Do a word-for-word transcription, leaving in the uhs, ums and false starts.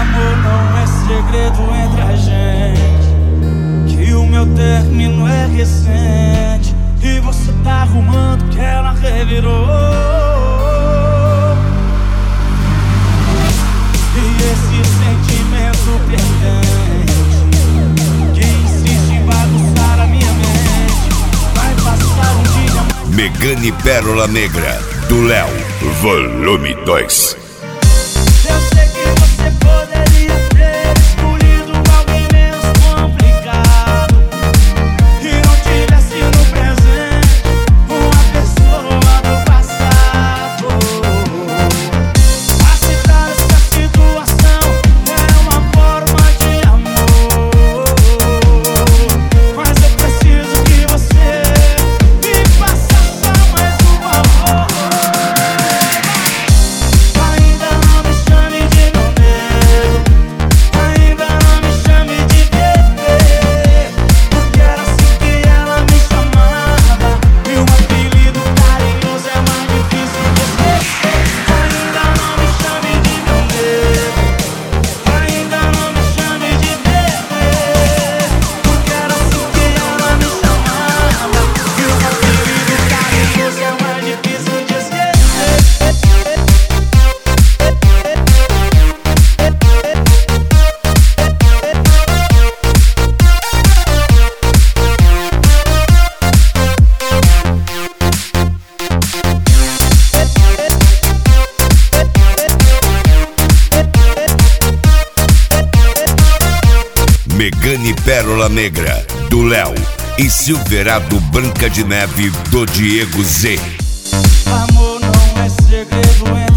Amor não é segredo entre a gente, que o meu término é recente e você tá arrumando que ela revirou. E esse sentimento perdente que insiste em bagunçar a minha mente vai passar um dia mais... Megane Pérola Negra, do Léo, volume dois. Eu sei que você poderia ter escolhido alguém menos complicado e não tivesse no presente uma pessoa do passado. Aceitar essa situação é uma forma de amor, mas eu preciso que você me faça só mais um favor. Ainda não me chame de meu nego, ainda não me chame de bebê, porque era assim que ela me chamava e um apelido carinhoso é mais difícil de esquecer. Ainda não me chame de meu nego, ainda não me chame de bebê, porque era assim que ela me chamava e um apelido carinhoso é mais difícil de esquecer. Megane Pérola Negra, do Léo, e Silverado Branca de Neve, do Diego Z. Amor não é segredo entre